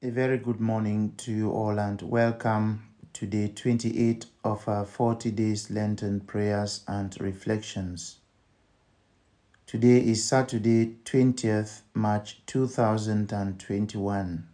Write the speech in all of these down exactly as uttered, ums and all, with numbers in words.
A very good morning to you all and welcome to day twenty-eight of our forty days Lenten prayers and reflections. Today is Saturday, twentieth March two thousand twenty-one.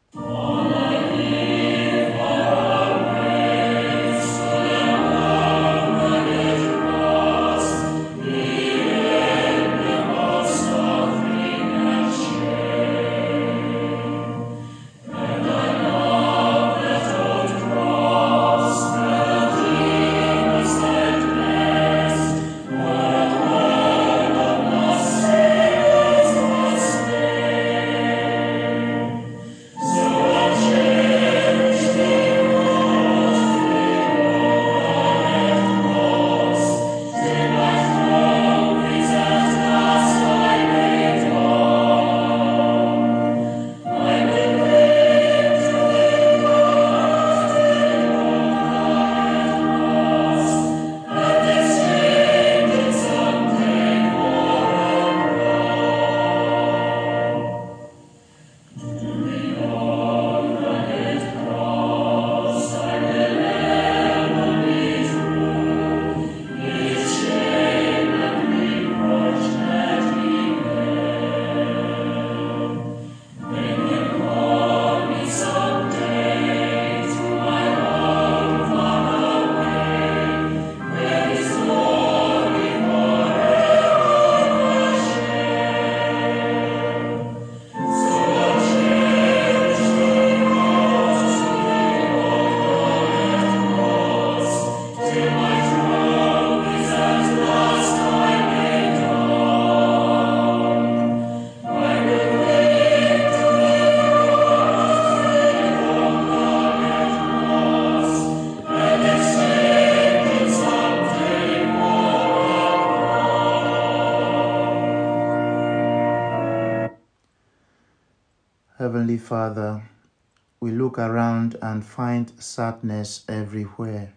Heavenly Father, we look around and find sadness everywhere.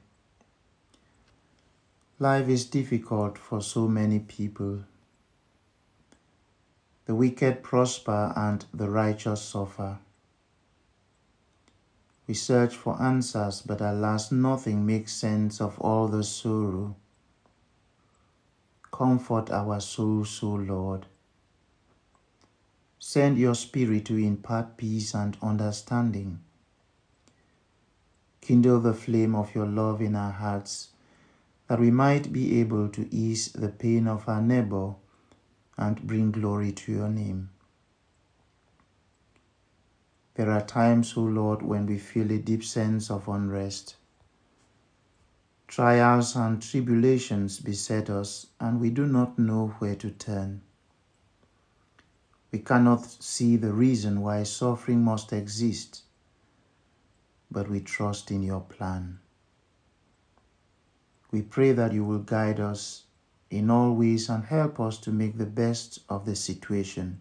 Life is difficult for so many people. The wicked prosper and the righteous suffer. We search for answers, but alas, nothing makes sense of all the sorrow. Comfort our souls, O Lord. Send your Spirit to impart peace and understanding. Kindle the flame of your love in our hearts, that we might be able to ease the pain of our neighbor and bring glory to your name. There are times, O Lord, when we feel a deep sense of unrest. Trials and tribulations beset us, and we do not know where to turn. We cannot see the reason why suffering must exist, but we trust in your plan. We pray that you will guide us in all ways and help us to make the best of the situation.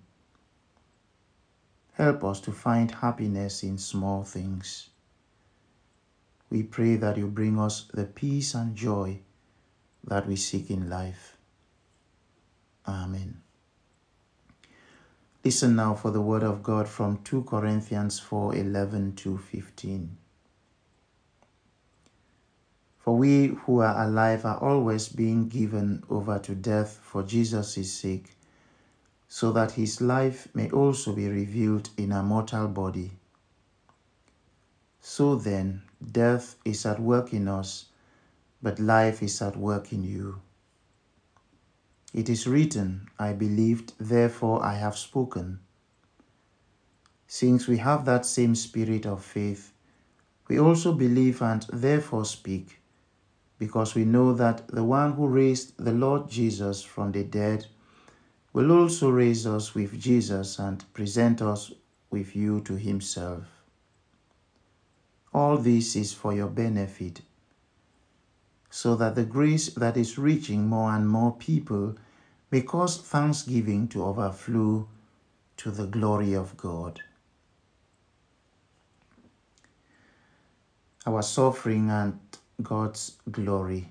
Help us to find happiness in small things. We pray that you bring us the peace and joy that we seek in life. Amen. Listen now for the word of God from Second Corinthians four eleven to fifteen. For we who are alive are always being given over to death for Jesus' sake, so that his life may also be revealed in our mortal body. So then, death is at work in us, but life is at work in you. It is written, I believed, therefore I have spoken. Since we have that same spirit of faith, we also believe and therefore speak, because we know that the one who raised the Lord Jesus from the dead will also raise us with Jesus and present us with you to himself. All this is for your benefit, so that the grace that is reaching more and more people may cause thanksgiving to overflow to the glory of God. Our suffering and God's glory.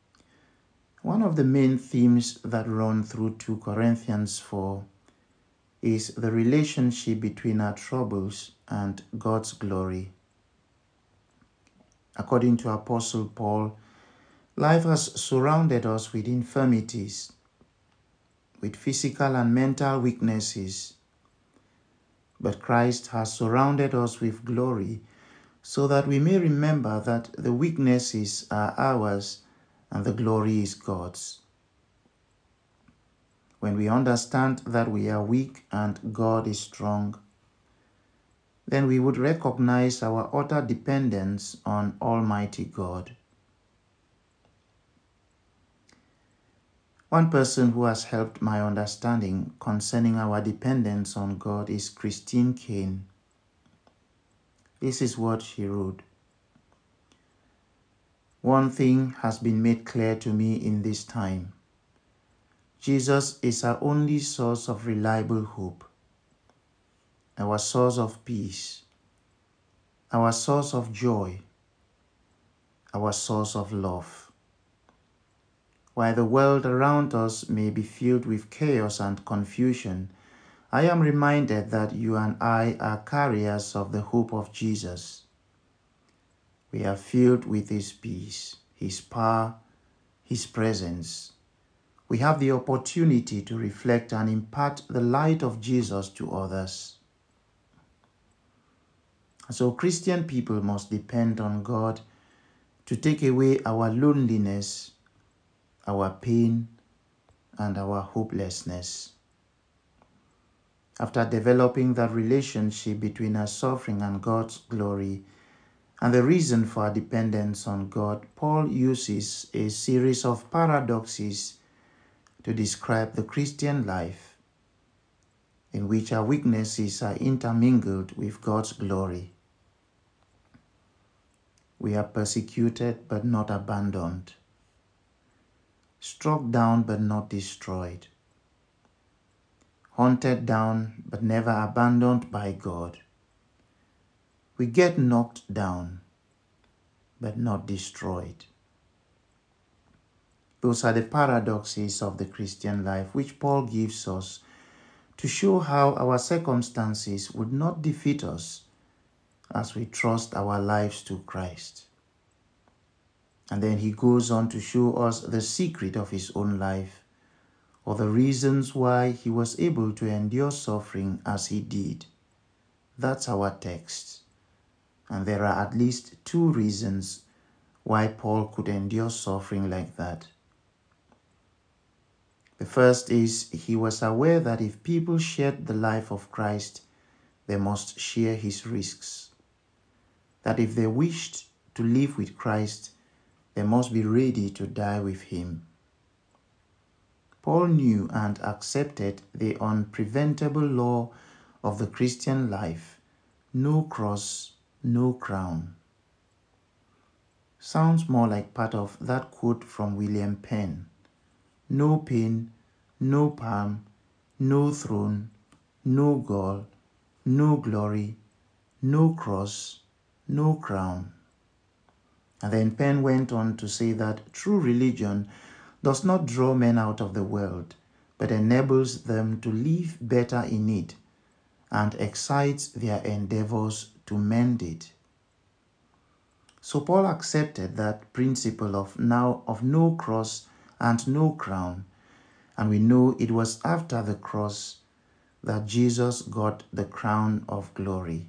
One of the main themes that run through Second Corinthians four is the relationship between our troubles and God's glory. According to Apostle Paul, life has surrounded us with infirmities, with physical and mental weaknesses, but Christ has surrounded us with glory so that we may remember that the weaknesses are ours and the glory is God's. When we understand that we are weak and God is strong, then we would recognize our utter dependence on Almighty God. One person who has helped my understanding concerning our dependence on God is Christine Caine. This is what she wrote. One thing has been made clear to me in this time. Jesus is our only source of reliable hope, our source of peace, our source of joy, our source of love. While the world around us may be filled with chaos and confusion, I am reminded that you and I are carriers of the hope of Jesus. We are filled with His peace, His power, His presence. We have the opportunity to reflect and impart the light of Jesus to others. So Christian people must depend on God to take away our loneliness, our pain, and our hopelessness. After developing that relationship between our suffering and God's glory, and the reason for our dependence on God, Paul uses a series of paradoxes to describe the Christian life, in which our weaknesses are intermingled with God's glory. We are persecuted but not abandoned, struck down but not destroyed, hunted down but never abandoned by God. We get knocked down but not destroyed. Those are the paradoxes of the Christian life which Paul gives us to show how our circumstances would not defeat us as we trust our lives to Christ. And then he goes on to show us the secret of his own life, or the reasons why he was able to endure suffering as he did. That's our text. And there are at least two reasons why Paul could endure suffering like that. The first is he was aware that if people shared the life of Christ, they must share his risks. That if they wished to live with Christ, they must be ready to die with him. Paul knew and accepted the unpreventable law of the Christian life: no cross, no crown. Sounds more like part of that quote from William Penn. No pain, no palm, no throne, no gall, no glory, no cross, no crown. And then Penn went on to say that true religion does not draw men out of the world, but enables them to live better in it and excites their endeavors to mend it. So Paul accepted that principle of now of no cross and no crown, and we know it was after the cross that Jesus got the crown of glory.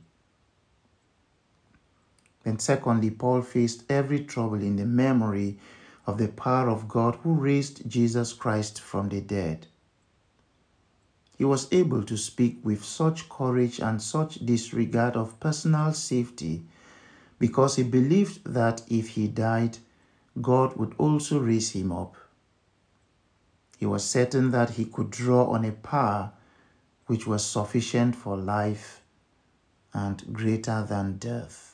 Then secondly, Paul faced every trouble in the memory of the power of God who raised Jesus Christ from the dead. He was able to speak with such courage and such disregard of personal safety because he believed that if he died, God would also raise him up. He was certain that he could draw on a power which was sufficient for life and greater than death.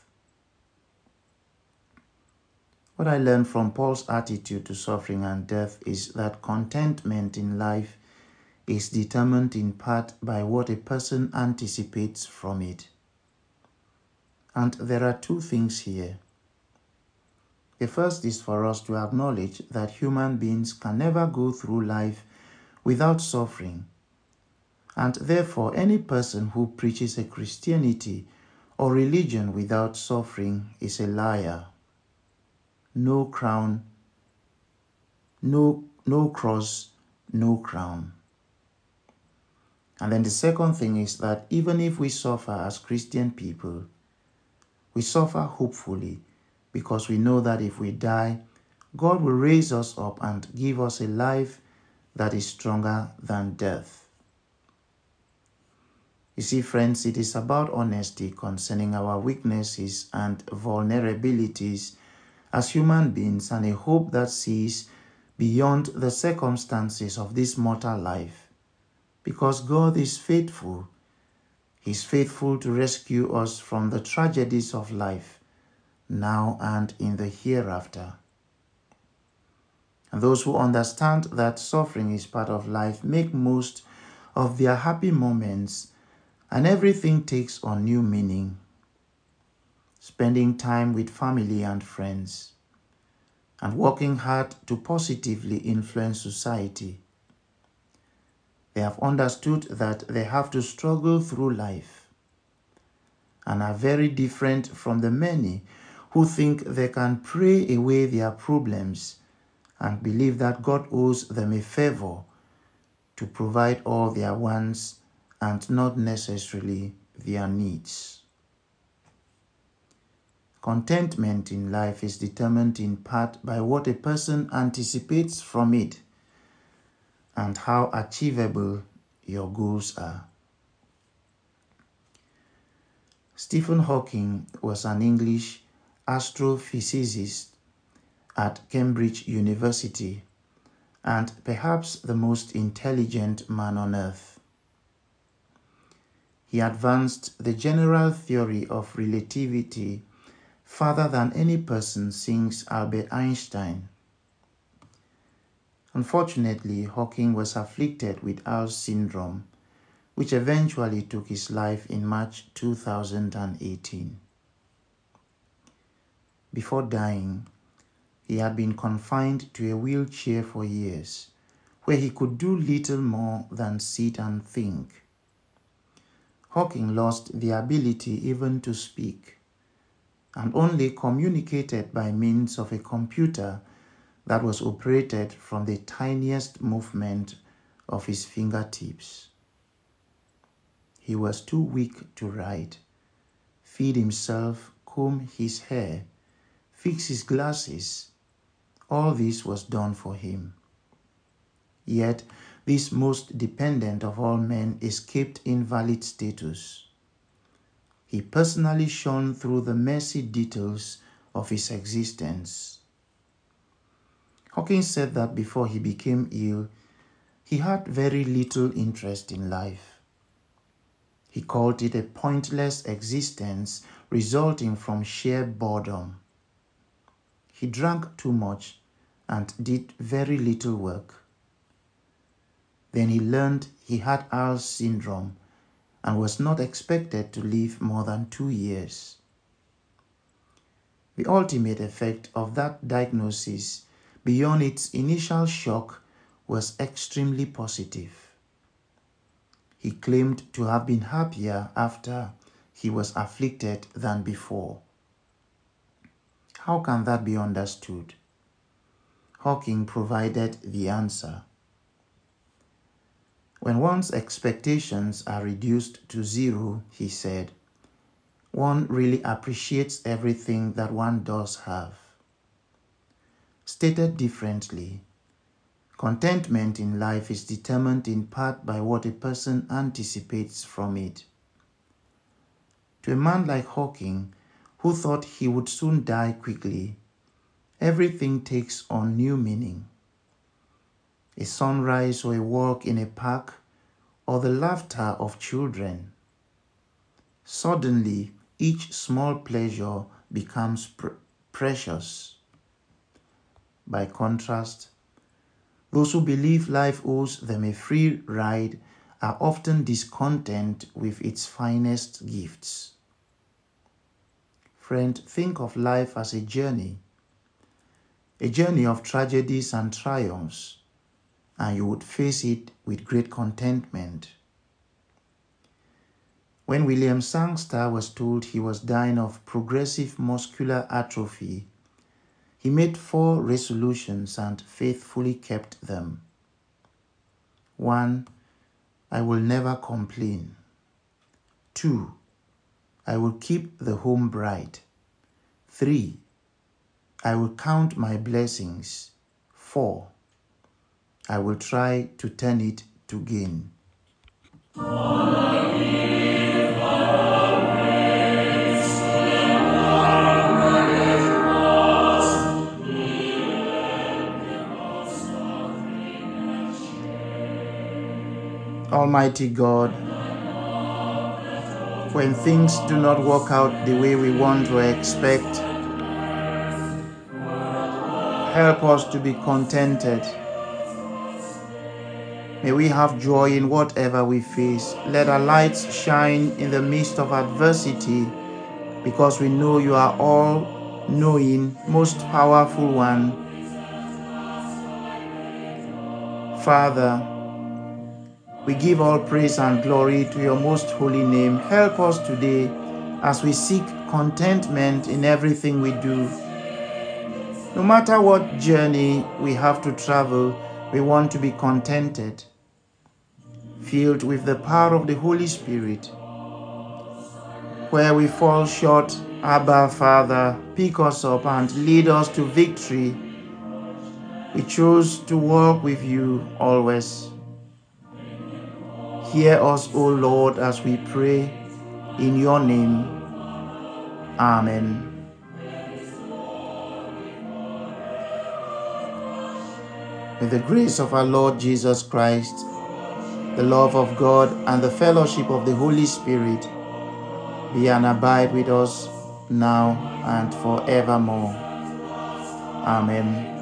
What I learned from Paul's attitude to suffering and death is that contentment in life is determined in part by what a person anticipates from it. And there are two things here. The first is for us to acknowledge that human beings can never go through life without suffering, And therefore, any person who preaches a Christianity or religion without suffering is a liar. No crown, no, no cross, no crown. And then the second thing is that even if we suffer as Christian people, we suffer hopefully because we know that if we die, God will raise us up and give us a life that is stronger than death. You see, friends, it is about honesty concerning our weaknesses and vulnerabilities as human beings and a hope that sees beyond the circumstances of this mortal life. Because God is faithful. He is faithful to rescue us from the tragedies of life, now and in the hereafter. And those who understand that suffering is part of life make most of their happy moments, and everything takes on new meaning. Spending time with family and friends, and working hard to positively influence society. They have understood that they have to struggle through life and are very different from the many who think they can pray away their problems and believe that God owes them a favor to provide all their wants and not necessarily their needs. Contentment in life is determined in part by what a person anticipates from it and how achievable your goals are. Stephen Hawking was an English astrophysicist at Cambridge University and perhaps the most intelligent man on earth. He advanced the general theory of relativity farther than any person since Albert Einstein. Unfortunately, Hawking was afflicted with Alzheimer's syndrome, which eventually took his life in March two thousand eighteen. Before dying, he had been confined to a wheelchair for years, where he could do little more than sit and think. Hawking lost the ability even to speak, and only communicated by means of a computer that was operated from the tiniest movement of his fingertips. He was too weak to write, feed himself, comb his hair, fix his glasses. All this was done for him. Yet, this most dependent of all men escaped invalid status. He personally shone through the messy details of his existence. Hawking said that before he became ill, he had very little interest in life. He called it a pointless existence resulting from sheer boredom. He drank too much and did very little work. Then he learned he had Alzheimer's syndrome and was not expected to live more than two years. The ultimate effect of that diagnosis, beyond its initial shock, was extremely positive. He claimed to have been happier after he was afflicted than before. How can that be understood? Hawking provided the answer. When one's expectations are reduced to zero, he said, one really appreciates everything that one does have. Stated differently, contentment in life is determined in part by what a person anticipates from it. To a man like Hawking, who thought he would soon die quickly, everything takes on new meaning. A sunrise or a walk in a park or the laughter of children. Suddenly, each small pleasure becomes pr- precious. By contrast, those who believe life owes them a free ride are often discontent with its finest gifts. Friend, think of life as a journey, a journey of tragedies and triumphs, and you would face it with great contentment. When William Sangster was told he was dying of progressive muscular atrophy, he made four resolutions and faithfully kept them. One, I will never complain. Two, I will keep the home bright. Three, I will count my blessings. Four, I will try to turn it to gain. Almighty God, when things do not work out the way we want or expect, help us to be contented. May we have joy in whatever we face. Let our lights shine in the midst of adversity, because we know you are all-knowing, most powerful one. Father, we give all praise and glory to your most holy name. Help us today as we seek contentment in everything we do. No matter what journey we have to travel, we want to be contented, filled with the power of the Holy Spirit. Where we fall short, Abba, Father, pick us up and lead us to victory. We choose to walk with you always. Hear us, O Lord, as we pray in your name. Amen. May the grace of our Lord Jesus Christ, the love of God, and the fellowship of the Holy Spirit be and abide with us now and forevermore. Amen.